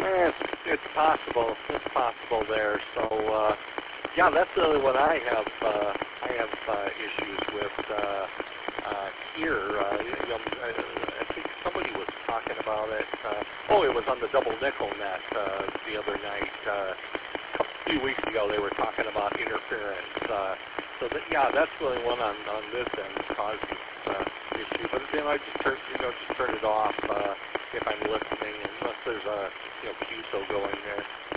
It's possible. It's possible there. So, yeah, that's the only one I have issues with here. I think somebody was talking about it. It was on the double nickel net the other night. A few weeks ago, they were talking about interference. Yeah, that's the only one on this end that causes issue. But then I just turn it off if I'm listening, unless there's a QSO going there.